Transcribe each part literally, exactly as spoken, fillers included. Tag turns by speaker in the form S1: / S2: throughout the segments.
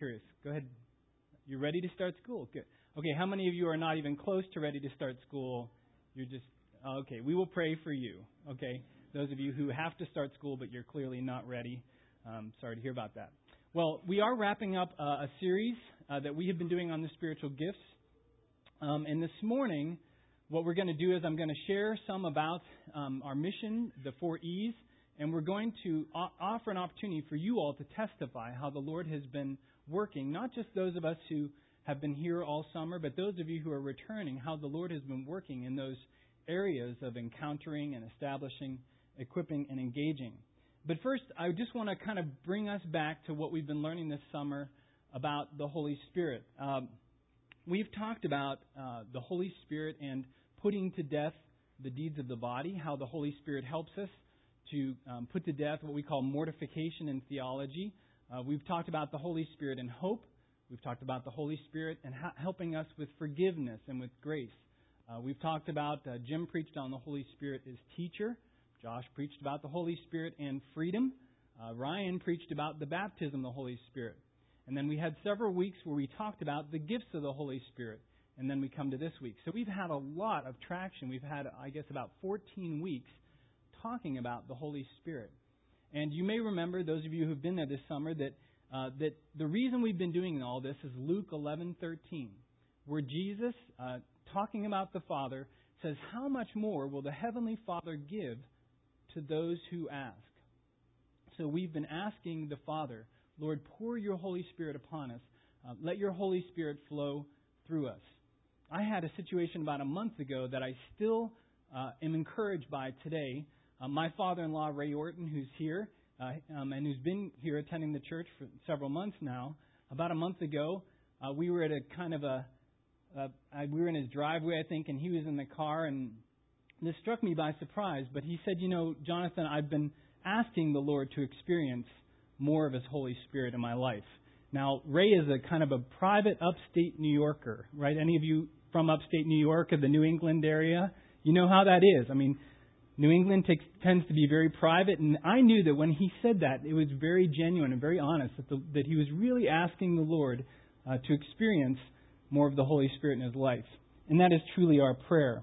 S1: curious. Go ahead. You're ready to start school? Good. Okay, how many of you are not even close to ready to start school? You're just, okay, we will pray for you, okay? Those of you who have to start school but you're clearly not ready, um, sorry to hear about that. Well, we are wrapping up uh, a series uh, that we have been doing on the spiritual gifts. Um, and this morning, what we're going to do is I'm going to share some about um, our mission, the four E's, and we're going to o- offer an opportunity for you all to testify how the Lord has been working, not just those of us who have been here all summer, but those of you who are returning, how the Lord has been working in those areas of encountering and establishing, equipping, and engaging. But first, I just want to kind of bring us back to what we've been learning this summer about the Holy Spirit. Um, we've talked about uh, the Holy Spirit and putting to death the deeds of the body, how the Holy Spirit helps us to um, put to death what we call mortification in theology. Uh, we've talked about the Holy Spirit and hope. We've talked about the Holy Spirit and ha- helping us with forgiveness and with grace. Uh, we've talked about, uh, Jim preached on the Holy Spirit as teacher. Josh preached about the Holy Spirit and freedom. Uh, Ryan preached about the baptism of the Holy Spirit. And then we had several weeks where we talked about the gifts of the Holy Spirit. And then we come to this week. So we've had a lot of traction. We've had, I guess, about fourteen weeks talking about the Holy Spirit. And you may remember, those of you who've been there this summer, that uh, that the reason we've been doing all this is Luke eleven thirteen, where Jesus, uh, talking about the Father, says, "How much more will the Heavenly Father give to those who ask?" So we've been asking the Father, Lord, pour your Holy Spirit upon us. Uh, let your Holy Spirit flow through us. I had a situation about a month ago that I still uh, am encouraged by today. Uh, my father-in-law, Ray Orton, who's here, uh, um, and who's been here attending the church for several months now, about a month ago, uh, we were at a kind of a, uh, I, we were in his driveway, I think, and he was in the car, and this struck me by surprise. But he said, you know, Jonathan, I've been asking the Lord to experience more of His Holy Spirit in my life. Now, Ray is a kind of a private upstate New Yorker, right? Any of you from upstate New York or the New England area, you know how that is. I mean, New England takes, tends to be very private, and I knew that when he said that, it was very genuine and very honest, that, the, that he was really asking the Lord uh, to experience more of the Holy Spirit in his life. And that is truly our prayer.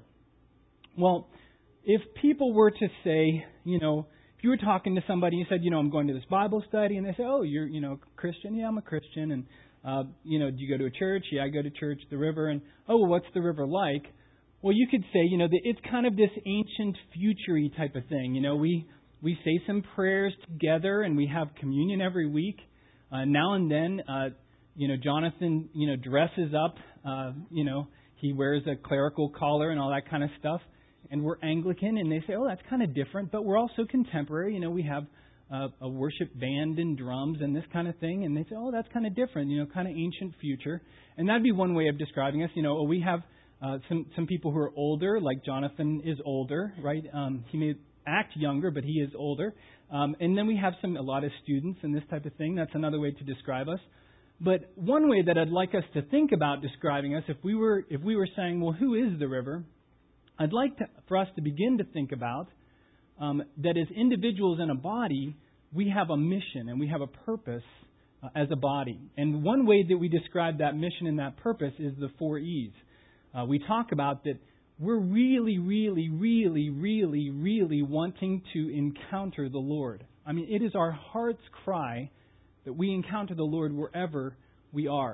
S1: Well, if people were to say, you know, if you were talking to somebody and you said, you know, I'm going to this Bible study, and they say, oh, you're, you know, Christian? Yeah, I'm a Christian. And, uh, you know, do you go to a church? Yeah, I go to church, the river. And, oh, well, what's the river like? Well, you could say, you know, that it's kind of this ancient, future-y type of thing. You know, we, we say some prayers together, and we have communion every week. Uh, now and then, uh, you know, Jonathan, you know, dresses up. Uh, you know, he wears a clerical collar and all that kind of stuff. And we're Anglican, and they say, oh, that's kind of different, but we're also contemporary. You know, we have uh, a worship band and drums and this kind of thing. And they say, oh, that's kind of different, you know, kind of ancient future. And that'd be one way of describing us. You know, we have uh, some, some people who are older, like Jonathan is older, right? Um, he may act younger, but he is older. Um, and then we have some a lot of students and this type of thing. That's another way to describe us. But one way that I'd like us to think about describing us, if we were if we were saying, well, who is the river? I'd like to, for us to begin to think about um, that as individuals in a body, we have a mission and we have a purpose uh, as a body. And one way that we describe that mission and that purpose is the four E's. Uh, we talk about that we're really, really, really, really, really wanting to encounter the Lord. I mean, it is our heart's cry that we encounter the Lord wherever we are.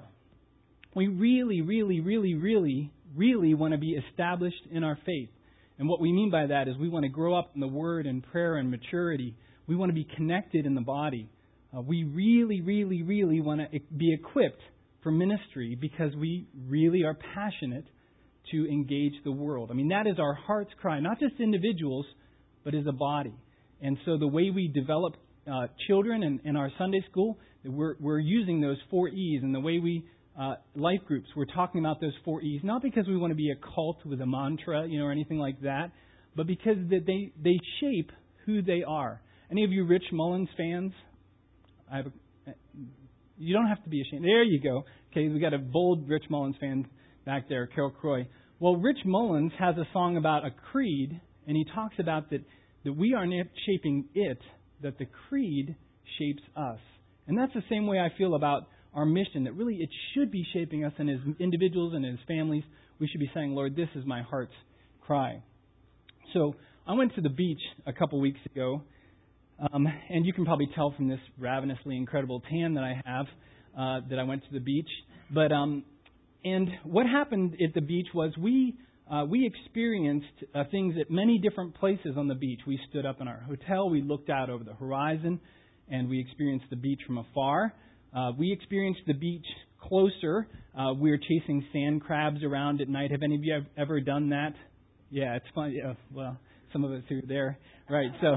S1: We really, really, really, really, really want to be established in our faith. And what we mean by that is we want to grow up in the Word and prayer and maturity. We want to be connected in the body. Uh, we really, really, really want to be equipped for ministry because we really are passionate to engage the world. I mean, that is our heart's cry, not just individuals, but as a body. And so the way we develop uh, children in, in our Sunday school, we're, we're using those four E's. And the way we Uh, life groups, we're talking about those four E's, not because we want to be a cult with a mantra, you know, or anything like that, but because that they, they shape who they are. Any of you Rich Mullins fans? I have a, you don't have to be ashamed. There you go. Okay, we got a bold Rich Mullins fan back there, Carol Croy. Well, Rich Mullins has a song about a creed, and he talks about that, that we are not shaping it, that the creed shapes us. And that's the same way I feel about our mission, that really it should be shaping us and as individuals and as families. We should be saying, Lord, this is my heart's cry. So I went to the beach a couple weeks ago, um, and you can probably tell from this ravenously incredible tan that I have uh, that I went to the beach. But um, and what happened at the beach was we uh, we experienced uh, things at many different places on the beach. We stood up in our hotel, we looked out over the horizon, and we experienced the beach from afar. Uh, we experienced the beach closer. Uh, we were chasing sand crabs around at night. Have any of you ever done that? Yeah, it's fun. Yeah, well, some of us who are there. Right, so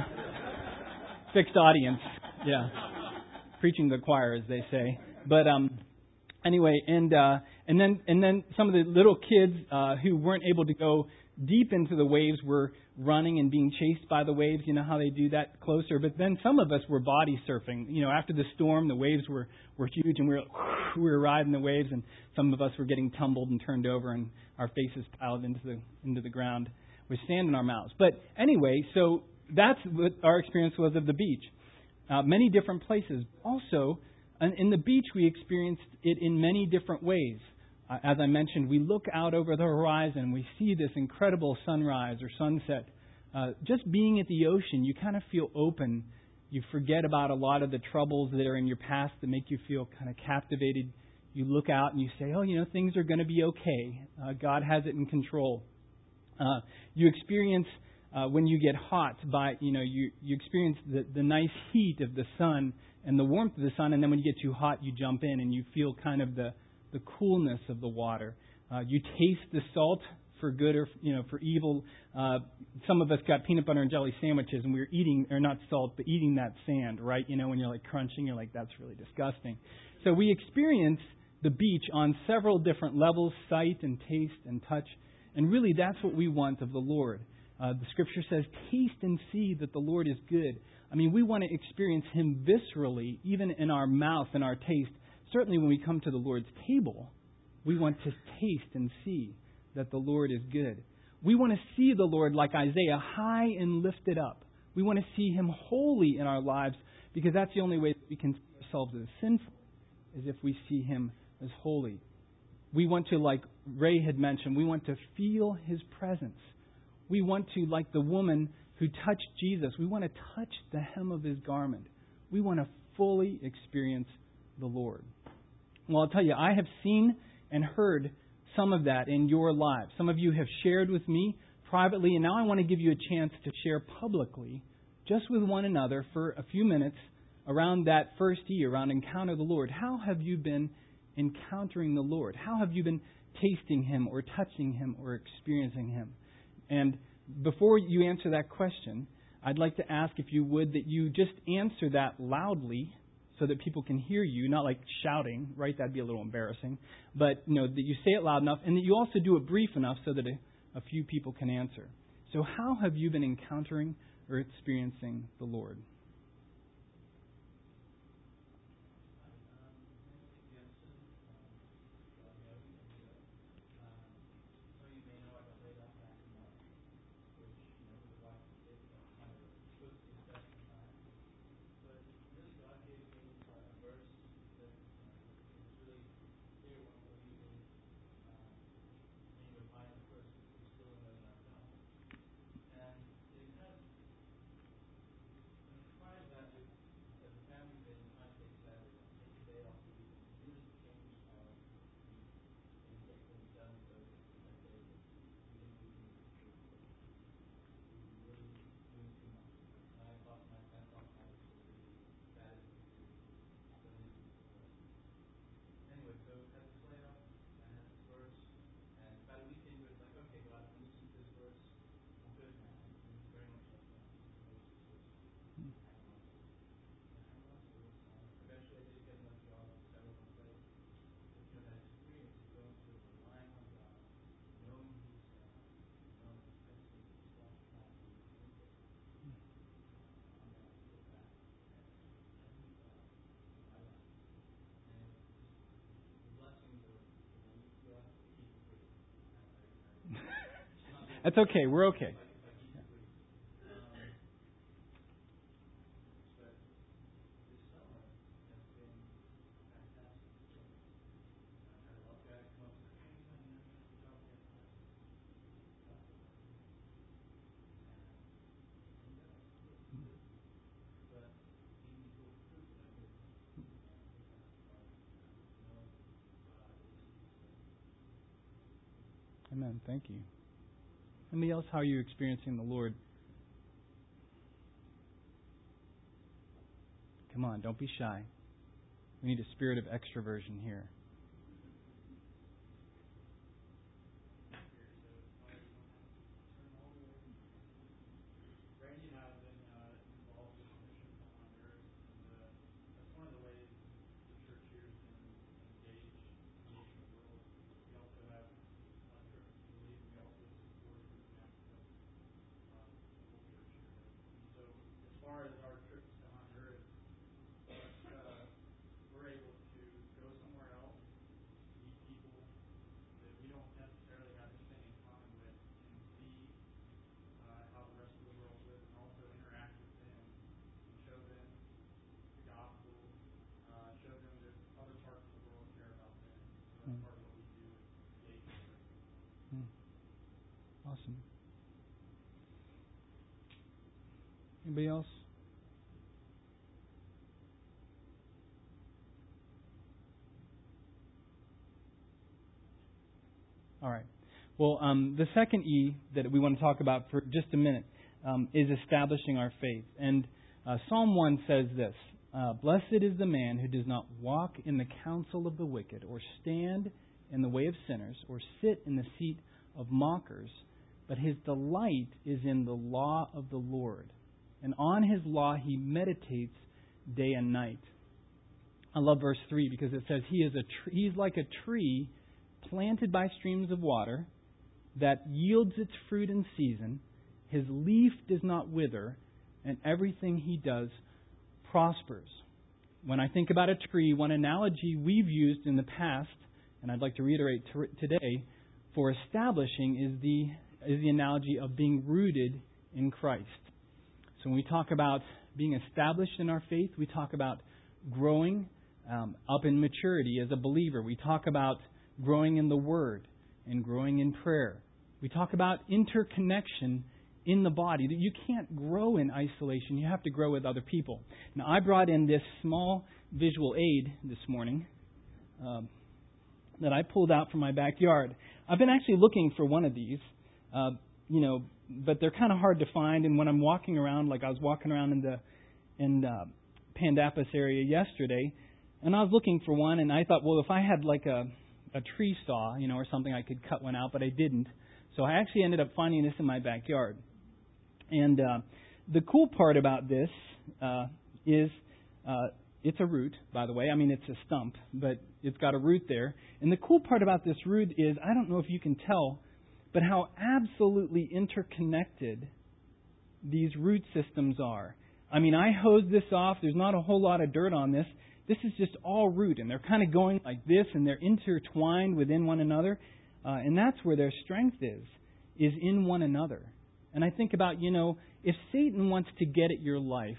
S1: fixed audience. Yeah. Preaching to the choir, as they say. But um, anyway, and uh, and then and then some of the little kids uh, who weren't able to go deep into the waves were running and being chased by the waves. You know how they do that closer. But then some of us were body surfing. You know, after the storm, the waves were, were huge, and we were we were riding the waves, and some of us were getting tumbled and turned over, and our faces piled into the into the ground with sand in our mouths. But anyway, so that's what our experience was of the beach. Uh, many different places. Also, in the beach, we experienced it in many different ways. Uh, as I mentioned, we look out over the horizon. We see this incredible sunrise or sunset. Uh, just being at the ocean, you kind of feel open. You forget about a lot of the troubles that are in your past that make you feel kind of captivated. You look out and you say, oh, you know, things are going to be okay. Uh, God has it in control. Uh, you experience, uh, when you get hot, by you know, you, you experience the, the nice heat of the sun and the warmth of the sun, and then when you get too hot, you jump in and you feel kind of the the coolness of the water. Uh, you taste the salt for good or, you know, for evil. Uh, some of us got peanut butter and jelly sandwiches, and we were eating, or not salt, but eating that sand, right? You know, when you're like crunching, you're like, that's really disgusting. So we experience the beach on several different levels, sight and taste and touch. And really, that's what we want of the Lord. Uh, the Scripture says, taste and see that the Lord is good. I mean, we want to experience Him viscerally, even in our mouth and our taste. Certainly when we come to the Lord's table, we want to taste and see that the Lord is good. We want to see the Lord like Isaiah, high and lifted up. We want to see Him holy in our lives, because that's the only way that we can see ourselves as sinful, is if we see Him as holy. We want to, like Ray had mentioned, we want to feel His presence. We want to, like the woman who touched Jesus, we want to touch the hem of His garment. We want to fully experience the Lord. Well, I'll tell you, I have seen and heard some of that in your lives. Some of you have shared with me privately, and now I want to give you a chance to share publicly, just with one another for a few minutes around that first E, around Encounter the Lord. How have you been encountering the Lord? How have you been tasting Him or touching Him or experiencing Him? And before you answer that question, I'd like to ask, if you would, that you just answer that loudly so that people can hear you, not like shouting, right? That'd be a little embarrassing. But, you know, that you say it loud enough, and that you also do it brief enough so that a, a few people can answer. So how have you been encountering or experiencing the Lord? That's okay. We're okay. Amen. Thank you. Anybody else? How are you experiencing the Lord? Come on, don't be shy. We need a spirit of extroversion here. Awesome. Anybody else? All right. Well, um, the second E that we want to talk about for just a minute um, is establishing our faith. And uh, Psalm one says this, uh, Blessed is the man who does not walk in the counsel of the wicked, or stand in the way of sinners, or sit in the seat of mockers, but his delight is in the law of the Lord. And on his law he meditates day and night. I love verse three because it says he is a tr- he's like a tree planted by streams of water that yields its fruit in season. His leaf does not wither, and everything he does prospers. When I think about a tree, one analogy we've used in the past, and I'd like to reiterate t- today, for establishing is the is the analogy of being rooted in Christ. So when we talk about being established in our faith, we talk about growing um, up in maturity as a believer. We talk about growing in the Word and growing in prayer. We talk about interconnection in the body, that you can't grow in isolation. You have to grow with other people. Now, I brought in this small visual aid this morning um, that I pulled out from my backyard. I've been actually looking for one of these, uh, you know, but they're kind of hard to find. And when I'm walking around, like I was walking around in the in uh, Pandapus area yesterday, and I was looking for one, and I thought, well, if I had like a a tree saw, you know, or something, I could cut one out, but I didn't. So I actually ended up finding this in my backyard. And uh, the cool part about this uh, is uh, it's a root, by the way. I mean, it's a stump, but it's got a root there. And the cool part about this root is, I don't know if you can tell, but how absolutely interconnected these root systems are. I mean, I hosed this off. There's not a whole lot of dirt on this. This is just all root, and they're kind of going like this, and they're intertwined within one another. Uh, and that's where their strength is, is in one another. And I think about, you know, if Satan wants to get at your life,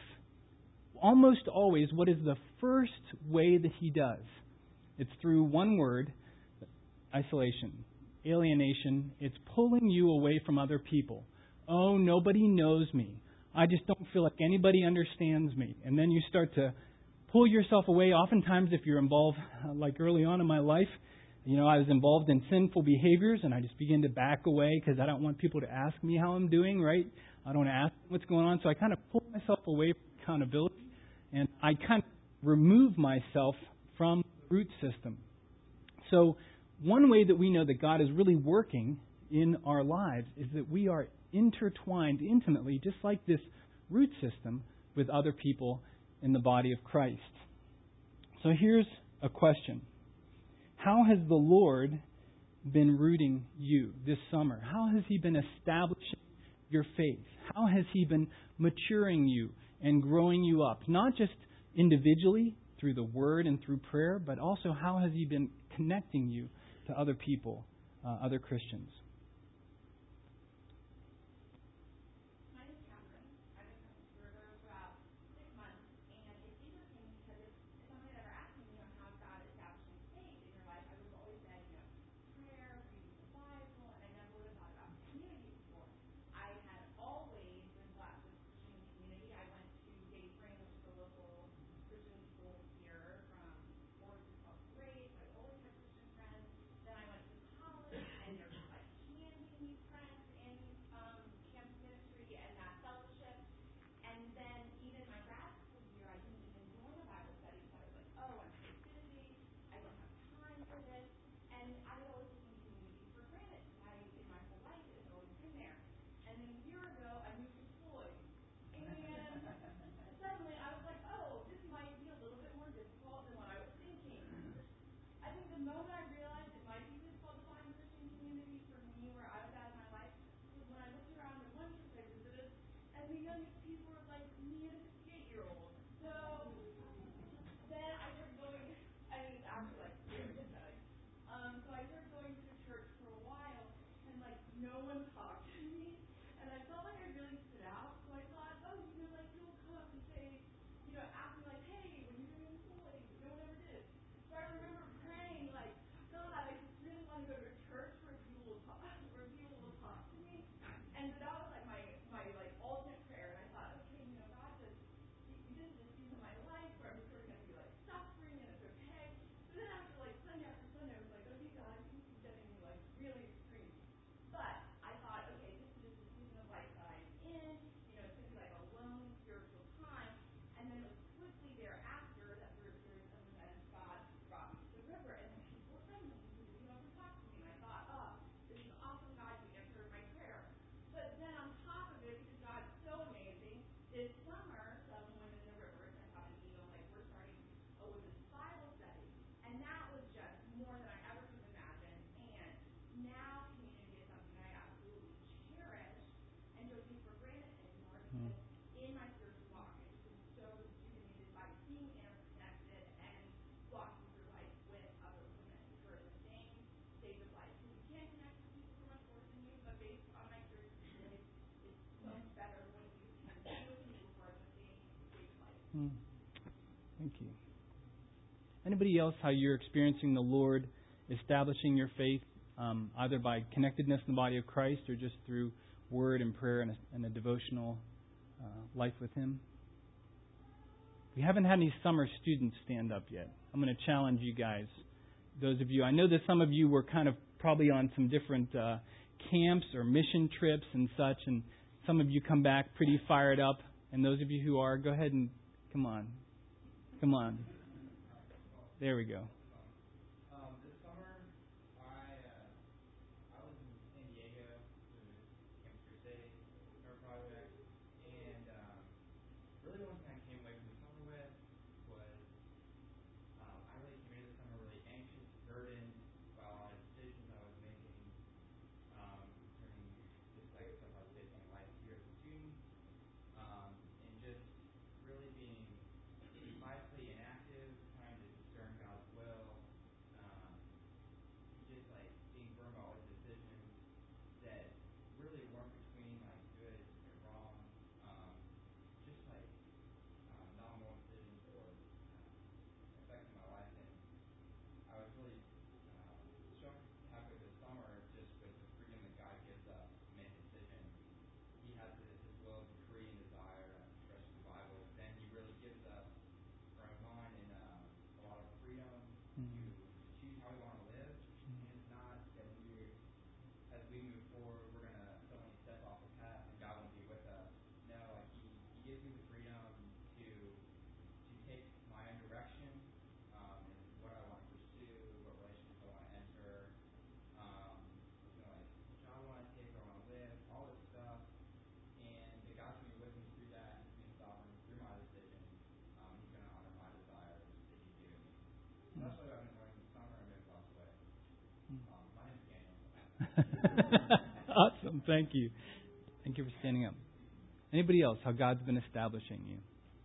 S1: almost always, what is the first way that he does? It's through one word, isolation, alienation. It's pulling you away from other people. Oh, nobody knows me. I just don't feel like anybody understands me. And then you start to pull yourself away. Oftentimes, if you're involved, uh, like early on in my life, you know, I was involved in sinful behaviors, and I just begin to back away because I don't want people to ask me how I'm doing, right? I don't want to ask what's going on. So I kind of pull myself away from accountability, and I kind of remove myself from the root system. So one way that we know that God is really working in our lives is that we are intertwined intimately, just like this root system, with other people in the body of Christ. So here's a question. How has the Lord been rooting you this summer? How has He been establishing your faith? How has He been maturing you and growing you up? Not just individually through the Word and through prayer, but also how has He been connecting you to other people, uh, other Christians? Hmm. Thank you. Anybody else, how you're experiencing the Lord establishing your faith, um, either by connectedness in the body of Christ or just through word and prayer and a, and a devotional uh, life with Him? We haven't had any summer students stand up yet. I'm going to challenge you guys, those of you. I know that some of you were kind of probably on some different uh, camps or mission trips and such, and some of you come back pretty fired up. And those of you who are, go ahead and come on. Come on. There we go.
S2: Um, this summer, I uh, I was in San Diego for the Campus Crusade Summer Project, and um, really one thing I came away from the summer with was um, I really came into the summer really anxious, burdened by a lot of decisions I was making um, concerning just like stuff I was facing in life here as a student, um, and just really being wisely inactive, trying to discern God's will, um, just like being firm about all these decisions that really weren't between like good and wrong, um, just like um, non-moral decisions that were uh, affecting my life. And I was really uh, struck halfway this summer just with the freedom that God gives us to make decisions. He has His will, decree, and desire, especially in the Bible. Then He really gives us our own mind and um, a lot of freedom
S1: Mm-hmm.
S2: to choose how we want to live. And it's not that we, as we move forward, we're going to suddenly step off the path and God won't be with us. No, like He, he gives me the freedom to to take my own direction um, and what I want to pursue, what relationships I want to enter, um, you know, like what job I want to take, where I want to live, all this stuff. And that God's going to be with me through that. He's being sovereign through my decisions. Um, he's going to honor my desires that He's given me. So that's what I've been learning this summer. I've been blessed with. Um, my name's Daniel.
S1: Awesome. Thank you. Thank you for standing up. Anybody else, how God's been establishing you?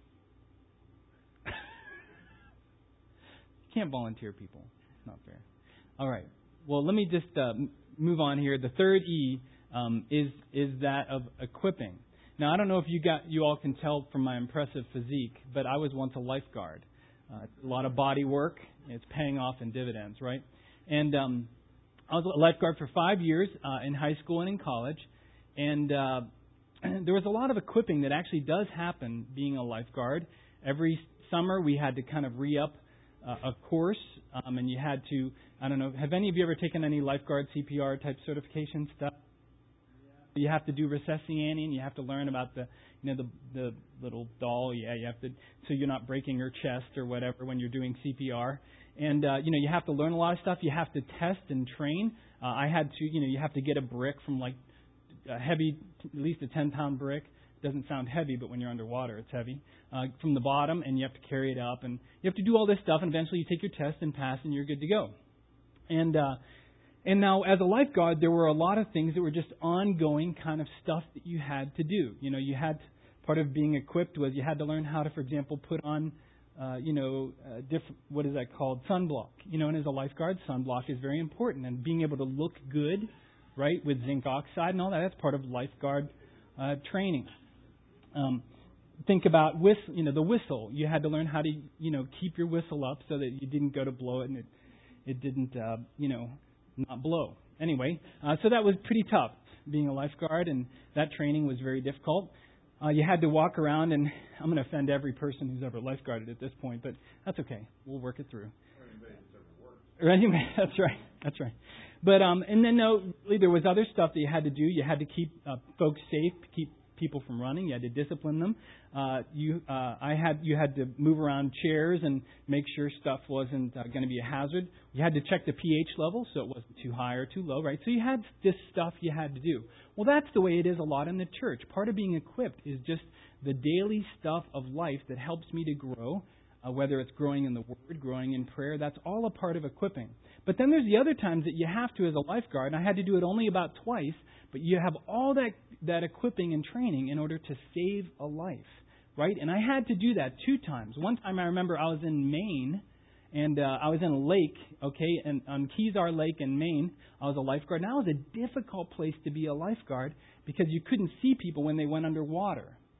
S1: You can't volunteer people. It's not fair. All right. Well, let me just uh, move on here. The third E um, is is that of equipping. Now, I don't know if you got you all can tell from my impressive physique, but I was once a lifeguard. Uh, it's a lot of body work. It's paying off in dividends, right? And um, I was a lifeguard for five years uh, in high school and in college. And uh, there was a lot of equipping that actually does happen being a lifeguard. Every summer we had to kind of re-up uh, a course, um, and you had to, I don't know, have any of you ever taken any lifeguard C P R type certification stuff? You have to do resuscitating. You have to learn about the, you know, the the little doll. Yeah, you have to, so you're not breaking your chest or whatever when you're doing C P R. And uh, you know, you have to learn a lot of stuff. You have to test and train. Uh, I had to, you know, you have to get a brick from like a heavy, at least a ten pound brick. It doesn't sound heavy, but when you're underwater, it's heavy. Uh, from the bottom, and you have to carry it up, and you have to do all this stuff. And eventually, you take your test and pass, and you're good to go. And uh, And now, as a lifeguard, there were a lot of things that were just ongoing kind of stuff that you had to do. You know, you had, part of being equipped was you had to learn how to, for example, put on, uh, you know, uh, different, what is that called? Sunblock. You know, and as a lifeguard, sunblock is very important. And being able to look good, right, with zinc oxide and all that, that's part of lifeguard uh, training. Um, think about whistle, you know, the whistle. You had to learn how to, you know, keep your whistle up so that you didn't go to blow it and it, it didn't, uh, you know, not blow. Anyway, uh, so that was pretty tough, being a lifeguard, and that training was very difficult. Uh, you had to walk around, and I'm going to offend every person who's ever lifeguarded at this point, but that's okay. We'll work it through.
S2: Or anybody that's ever worked.
S1: Right? That's right. That's right. But um, and then no, really, there was other stuff that you had to do. You had to keep uh, folks safe, keep people from running. You had to discipline them. Uh, you, uh, I had, you had to move around chairs and make sure stuff wasn't uh, going to be a hazard. You had to check the pH level so it wasn't too high or too low, right? So you had this stuff you had to do. Well, that's the way it is a lot in the church. Part of being equipped is just the daily stuff of life that helps me to grow, uh, whether it's growing in the Word, growing in prayer. That's all a part of equipping. But then there's the other times that you have to as a lifeguard, and I had to do it only about twice, but you have all that, that equipping and training in order to save a life, right? And I had to do that two times. One time I remember I was in Maine, and uh, I was in a lake, okay, and on Kezar Lake in Maine. I was a lifeguard. Now it was a difficult place to be a lifeguard because you couldn't see people when they went underwater.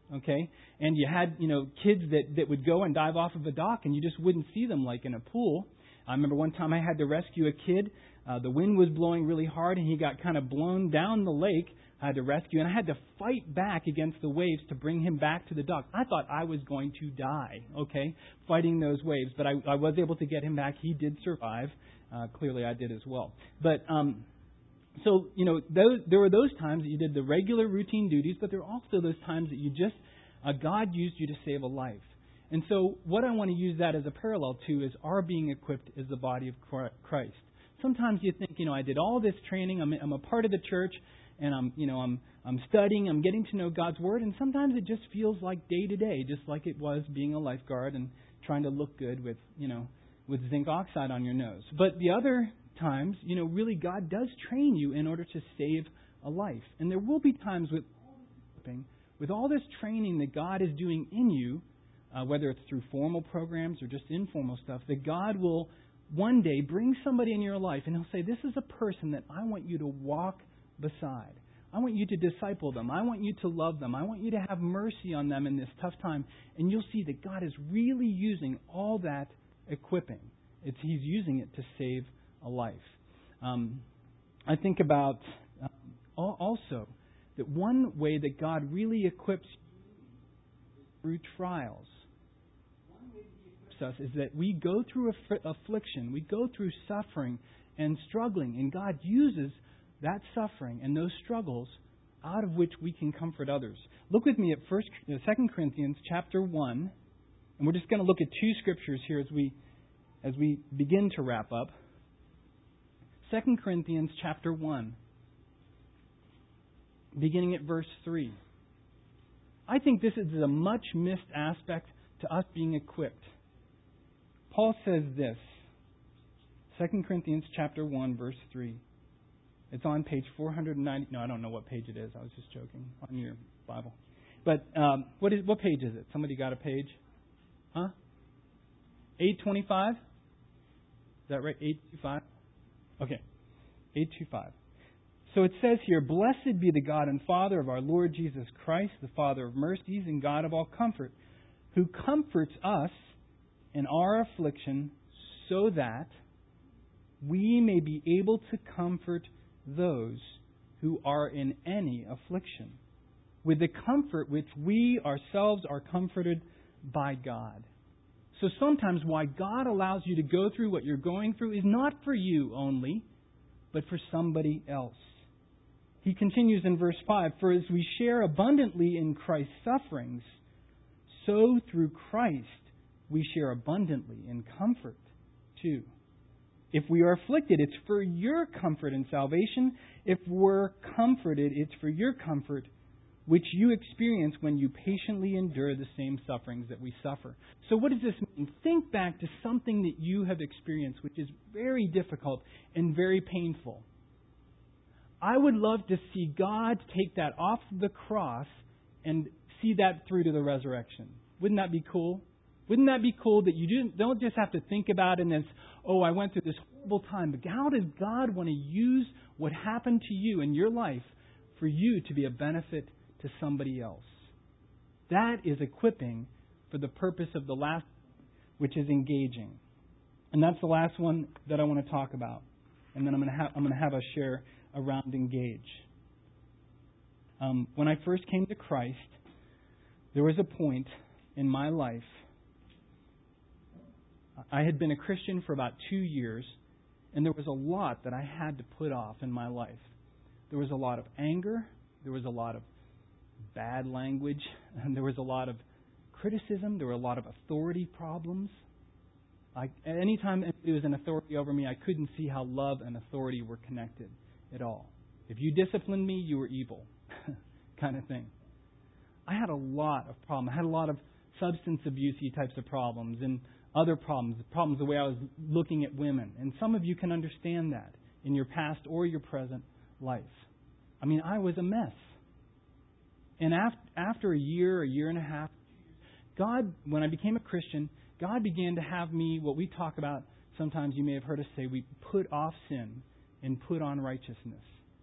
S1: okay? And you had, you know, kids that, that would go and dive off of a dock and you just wouldn't see them like in a pool. I remember one time I had to rescue a kid. Uh, the wind was blowing really hard and he got kind of blown down the lake. I had to rescue and I had to fight back against the waves to bring him back to the dock. I thought I was going to die, okay, fighting those waves. But I, I was able to get him back. He did survive. Uh, clearly I did as well. But, um, so, you know, those, there were those times that you did the regular routine duties, but there were also those times that you just, uh, God used you to save a life. And so what I want to use that as a parallel to is our being equipped as the body of Christ. Sometimes you think, you know, I did all this training, I'm, I'm a part of the church, and I'm, you know, I'm, I'm studying, I'm getting to know God's Word, and sometimes it just feels like day to day, just like it was being a lifeguard and trying to look good with, you know, with zinc oxide on your nose. But the other times, you know, really God does train you in order to save a life. And there will be times with with all this training that God is doing in you, uh, whether it's through formal programs or just informal stuff, that God will one day bring somebody in your life and He'll say, this is a person that I want you to walk beside. I want you to disciple them. I want you to love them. I want you to have mercy on them in this tough time. And you'll see that God is really using all that equipping. It's, He's using it to save a life. Um, I think about um, also that one way that God really equips you through trials. One way He equips us is that we go through aff- affliction, we go through suffering and struggling, and God uses that suffering and those struggles out of which we can comfort others. Look with me at First, Second Corinthians chapter one, and we're just going to look at two scriptures here as we as we begin to wrap up. Second Corinthians chapter one, beginning at verse three. I think this is a much missed aspect to us being equipped. Paul says this, Second Corinthians chapter one, verse three. It's on page four ninety. No, I don't know what page it is. I was just joking on your Bible. But um, what is what page is it? Somebody got a page? Huh? eight twenty-five? Is that right? eight twenty-five? Okay. eight twenty-five. So it says here, blessed be the God and Father of our Lord Jesus Christ, the Father of mercies and God of all comfort, who comforts us in our affliction so that we may be able to comfort those who are in any affliction, with the comfort which we ourselves are comforted by God. So sometimes why God allows you to go through what you're going through is not for you only, but for somebody else. He continues in verse five, for as we share abundantly in Christ's sufferings, so through Christ we share abundantly in comfort too. If we are afflicted, it's for your comfort and salvation. If we're comforted, it's for your comfort, which you experience when you patiently endure the same sufferings that we suffer. So what does this mean? Think back to something that you have experienced, which is very difficult and very painful. I would love to see God take that off the cross and see that through to the resurrection. Wouldn't that be cool? Wouldn't that be cool that you don't just have to think about it as, oh, I went through this horrible time. But how does God want to use what happened to you in your life for you to be a benefit to somebody else? That is equipping for the purpose of the last, which is engaging. And that's the last one that I want to talk about. And then I'm going to have, I'm going to have us share around engage. Um, when I first came to Christ, there was a point in my life. I had been a Christian for about two years, and there was a lot that I had to put off in my life. There was a lot of anger. There was a lot of bad language. And there was a lot of criticism. There were a lot of authority problems. I, anytime there was an authority over me, I couldn't see how love and authority were connected at all. If you disciplined me, you were evil, kind of thing. I had a lot of problems. I had a lot of substance abuse-y types of problems and other problems, problems the way I was looking at women. And some of you can understand that in your past or your present life. I mean, I was a mess. And after, after a year, a year and a half, God, when I became a Christian, God began to have me, what we talk about, sometimes you may have heard us say, we put off sin and put on righteousness.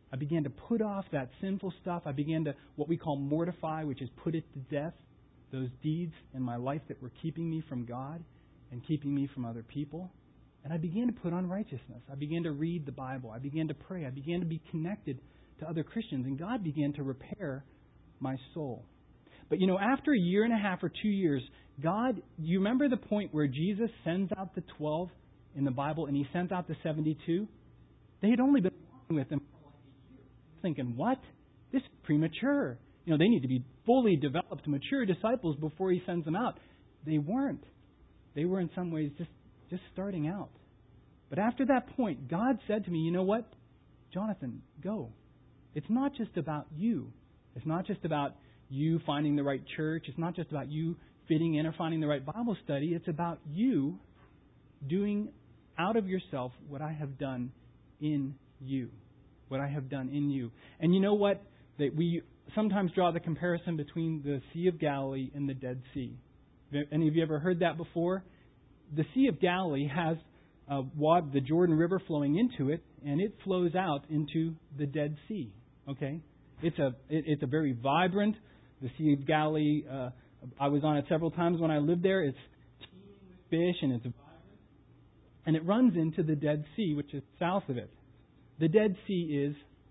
S1: I began to put off that sinful stuff. I began to, what we call mortify, which is put it to death, those deeds in my life that were keeping me from God and keeping me from other people. And I began to put on righteousness. I began to read the Bible. I began to pray. I began to be connected to other Christians. And God began to repair my soul. But, you know, after a year and a half or two years, God, you remember the point where Jesus sends out the twelve in the Bible and He sends out the seventy-two? They had only been walking with Him for like a year. Thinking, what? This is premature. You know, they need to be fully developed, mature disciples before He sends them out. They weren't. They were in some ways just, just starting out. But after that point, God said to me, you know what? Jonathan, go. It's not just about you. It's not just about you finding the right church. It's not just about you fitting in or finding the right Bible study. It's about you doing out of yourself what I have done in you. What I have done in you. And you know what? That we sometimes draw the comparison between the Sea of Galilee and the Dead Sea. Any of you ever heard that before? The Sea of Galilee has uh, water, the Jordan River flowing into it, and it flows out into the Dead Sea. Okay, it's a it, it's a very vibrant. The Sea of Galilee. Uh, I was on it several times when I lived there. It's teeming with fish, and it's vibrant, and it runs into the Dead Sea, which is south of it. The Dead Sea is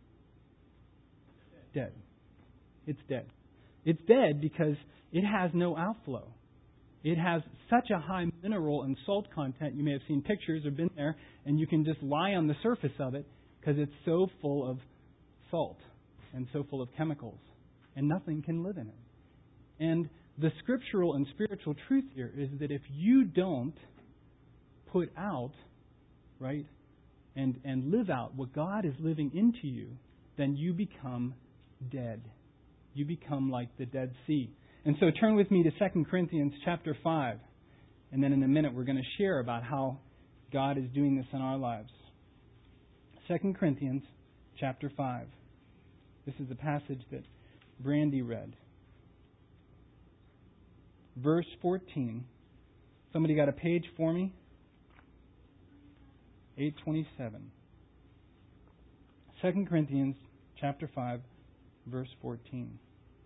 S1: dead. It's dead. It's dead because it has no outflow. It has such a high mineral and salt content. You may have seen pictures or been there, and you can just lie on the surface of it because it's so full of salt and so full of chemicals, and nothing can live in it. And the scriptural and spiritual truth here is that if you don't put out, right, and, and live out what God is living into you, then you become dead. You become like the Dead Sea. And so turn with me to Second Corinthians chapter five. And then in a minute we're going to share about how God is doing this in our lives. Second Corinthians chapter five. This is the passage that Brandy read. Verse fourteen. Somebody got a page for me? eight twenty-seven. Second Corinthians chapter five, verse fourteen.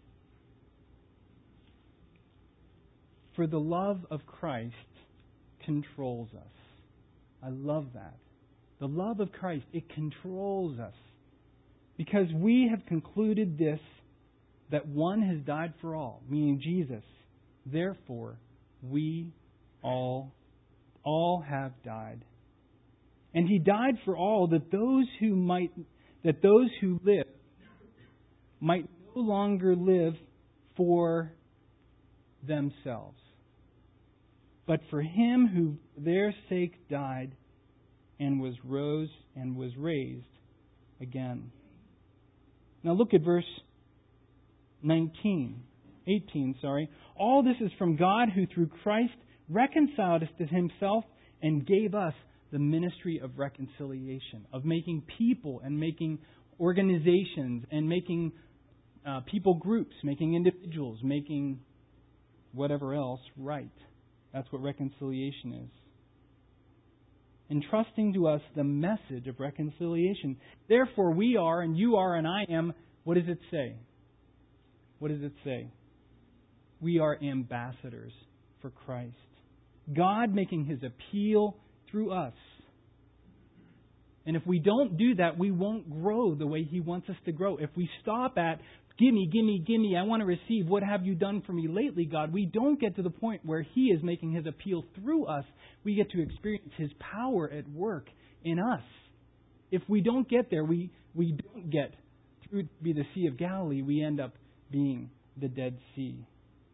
S1: For the love of Christ controls us. I love that. The love of Christ, it controls us. Because we have concluded this, that one has died for all, meaning Jesus. Therefore, we all, all have died. And He died for all, that those who might, that those who live might no longer live for themselves, but for Him who for their sake died and was rose and was raised again. Now look at verse nineteen, eighteen, sorry. All this is from God, who through Christ reconciled us to Himself and gave us the ministry of reconciliation, of making people and making organizations and making uh, people groups, making individuals, making whatever else right. That's what reconciliation is. Entrusting to us the message of reconciliation. Therefore we are, and you are, and I am, what does it say? What does it say? We are ambassadors for Christ. God making His appeal through us. And if we don't do that, we won't grow the way He wants us to grow. If we stop at, gimme, gimme, gimme, I want to receive, what have you done for me lately, God? We don't get to the point where He is making His appeal through us. We get to experience His power at work in us. If we don't get there, we, we don't get through to be the Sea of Galilee. We end up being the Dead Sea.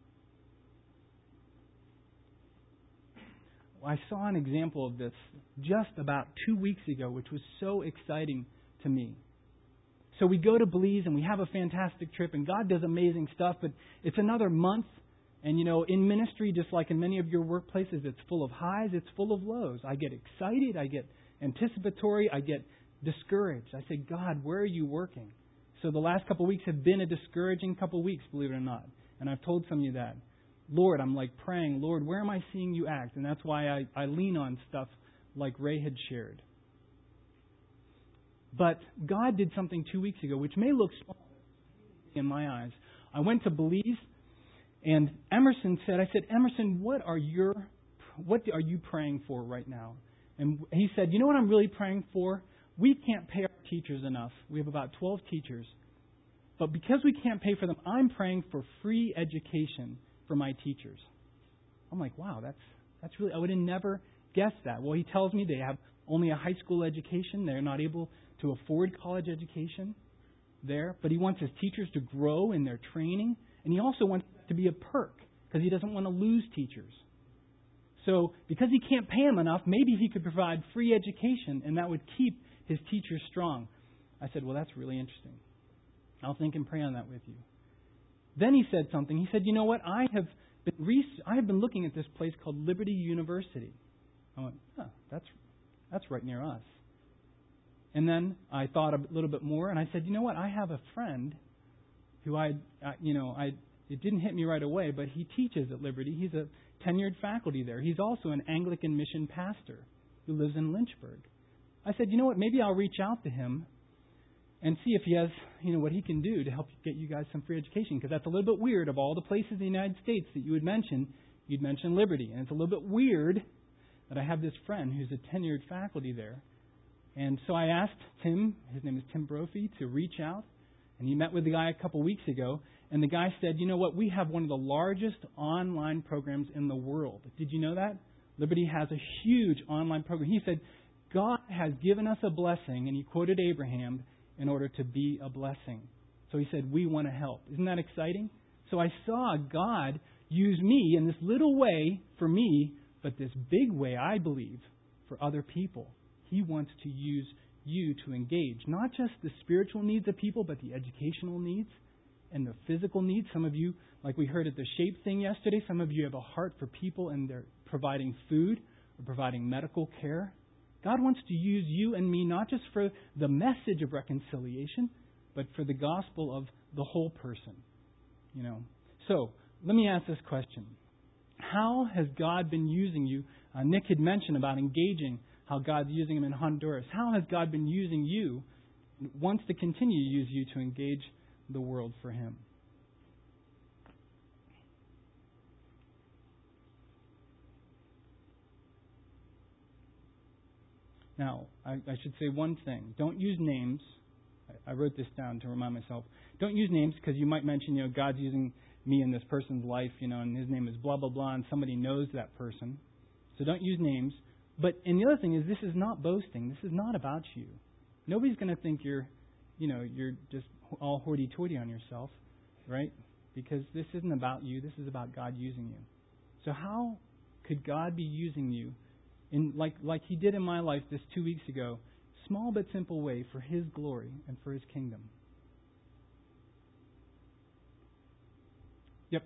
S1: I saw an example of this just about two weeks ago, which was so exciting to me. So we go to Belize and we have a fantastic trip, and God does amazing stuff, but it's another month. And, you know, in ministry, just like in many of your workplaces, it's full of highs, it's full of lows. I get excited, I get anticipatory, I get discouraged. I say, God, where are you working? So the last couple of weeks have been a discouraging couple of weeks, believe it or not. And I've told some of you that. Lord, I'm like praying, Lord, where am I seeing you act? And that's why I, I lean on stuff like Ray had shared. But God did something two weeks ago, which may look small in my eyes. I went to Belize, and Emerson said, I said, Emerson, what are your, what are you praying for right now? And he said, you know what I'm really praying for? We can't pay our teachers enough. We have about twelve teachers. But because we can't pay for them, I'm praying for free education for my teachers. I'm like, wow, that's that's really, I would have never guessed that. Well, he tells me they have only a high school education. They're not able to afford college education there. But he wants his teachers to grow in their training. And he also wants it to be a perk because he doesn't want to lose teachers. So because he can't pay them enough, maybe he could provide free education and that would keep his teachers strong. I said, well, that's really interesting. I'll think and pray on that with you. Then he said something. He said, you know what? I have been re- I have been looking at this place called Liberty University. I went, huh, that's that's right near us. And then I thought a little bit more, and I said, you know what? I have a friend who I, I you know, I it didn't hit me right away, but he teaches at Liberty. He's a tenured faculty there. He's also an Anglican mission pastor who lives in Lynchburg. I said, you know what? Maybe I'll reach out to him and see if he has, you know, what he can do to help get you guys some free education. Because that's a little bit weird. Of all the places in the United States that you would mention, you'd mention Liberty. And it's a little bit weird that I have this friend who's a tenured faculty there. And so I asked Tim, his name is Tim Brophy, to reach out. And he met with the guy a couple weeks ago. And the guy said, you know what, we have one of the largest online programs in the world. Did you know that? Liberty has a huge online program. He said, God has given us a blessing, and he quoted Abraham, in order to be a blessing. So he said, we want to help. Isn't that exciting? So I saw God use me in this little way for me, but this big way, I believe, for other people. He wants to use you to engage not just the spiritual needs of people, but the educational needs and the physical needs. Some of you, like we heard at the SHAPE thing yesterday, some of you have a heart for people and they're providing food or providing medical care. God wants to use you and me not just for the message of reconciliation, but for the gospel of the whole person. You know. So, let me ask this question. How has God been using you? Uh, Nick had mentioned about engaging, how God's using him in Honduras. How has God been using you, wants to continue to use you to engage the world for him? Now, I, I should say one thing. Don't use names. I, I wrote this down to remind myself. Don't use names because you might mention, you know, God's using me in this person's life, you know, and his name is blah, blah, blah, and somebody knows that person. So don't use names. But, and the other thing is, this is not boasting. This is not about you. Nobody's going to think you're, you know, you're just all hoity-toity on yourself, right? Because this isn't about you. This is about God using you. So how could God be using you in like like he did in my life this two weeks ago, small but simple way for his glory and for his kingdom? Yep.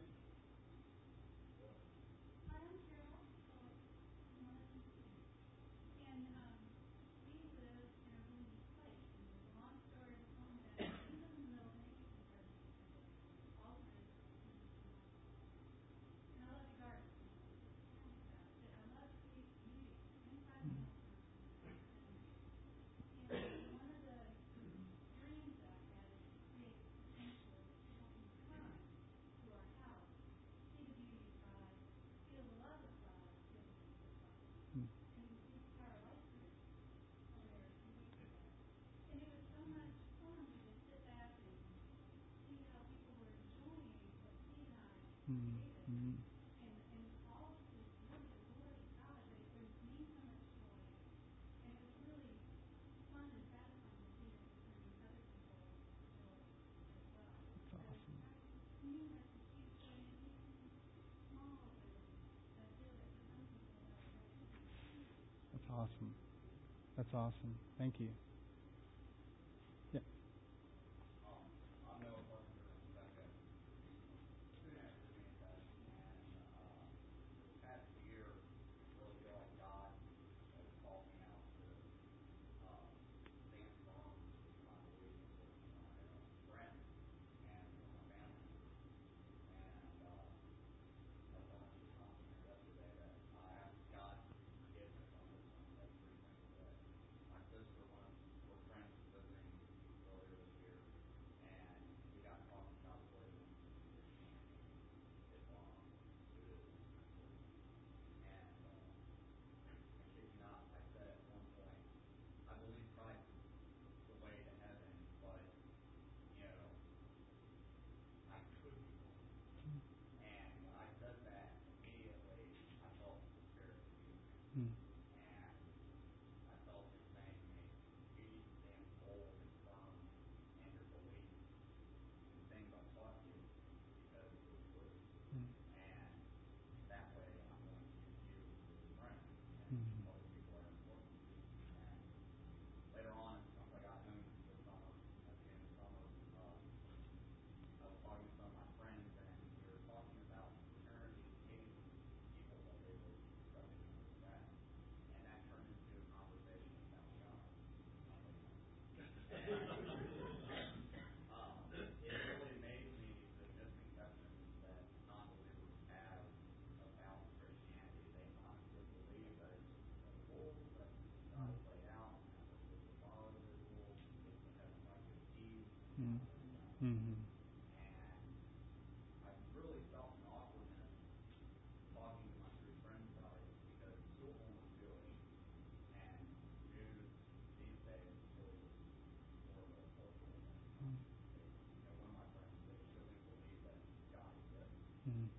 S1: Mm-hmm. That's awesome. That's awesome. Thank you. Yeah. Mm-hmm. Mm-hmm.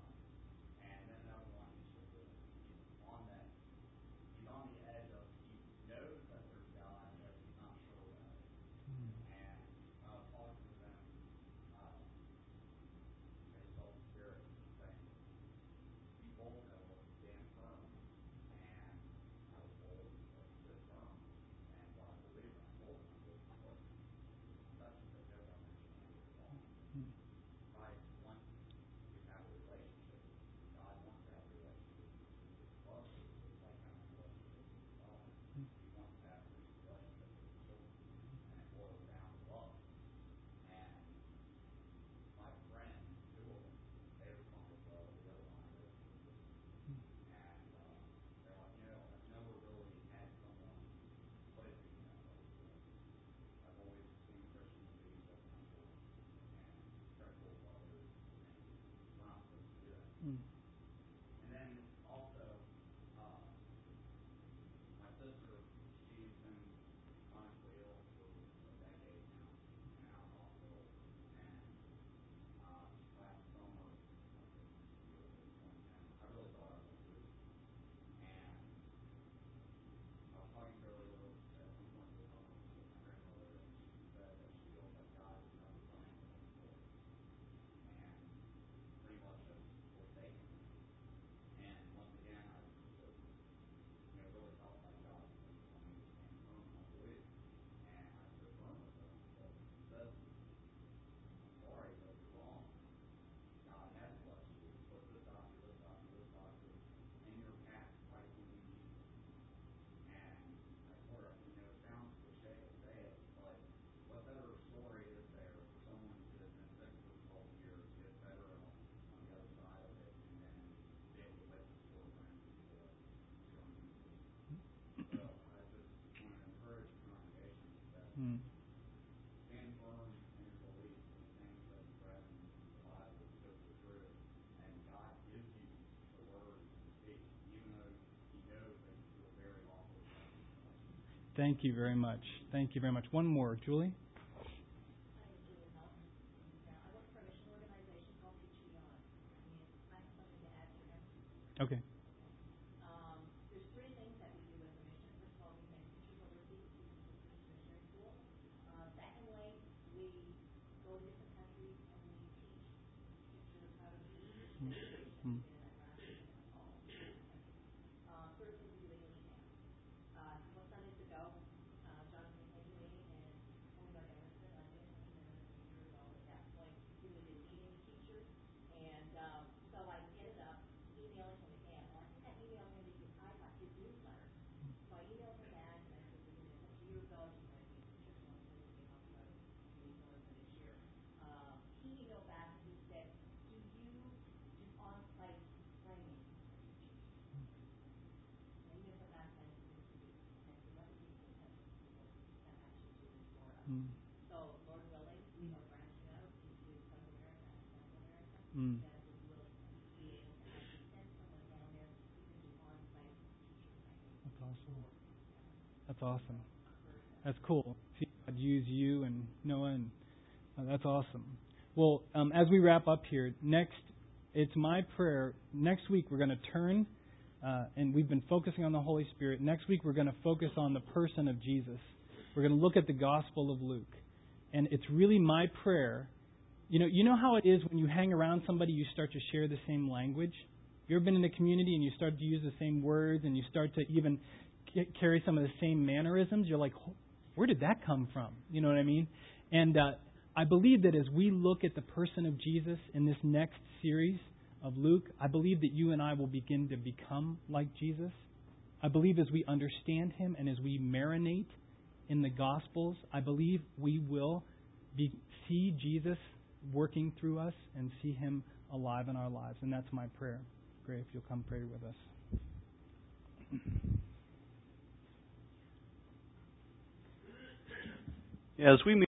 S1: Mm. Thank you very much. Thank you very much. One more, Julie. Okay. Mm. Mm. Mm. That's awesome. That's awesome. That's cool. See God use you and Noah, and uh, that's awesome. Well, um, as we wrap up here, next, it's my prayer. Next week we're going to turn, uh, and we've been focusing on the Holy Spirit. Next week we're going to focus on the person of Jesus. We're going to look at the Gospel of Luke, and it's really my prayer. You know, you know how it is when you hang around somebody, you start to share the same language. You ever been in a community and you start to use the same words, and you start to even carry some of the same mannerisms? You're like, where did that come from? You know what I mean? And uh, I believe that as we look at the person of Jesus in this next series of Luke, I believe that you and I will begin to become like Jesus. I believe as we understand Him and as we marinate in the Gospels, I believe we will be, see Jesus working through us and see Him alive in our lives. And that's my prayer. Great if you'll come pray with us.
S3: As we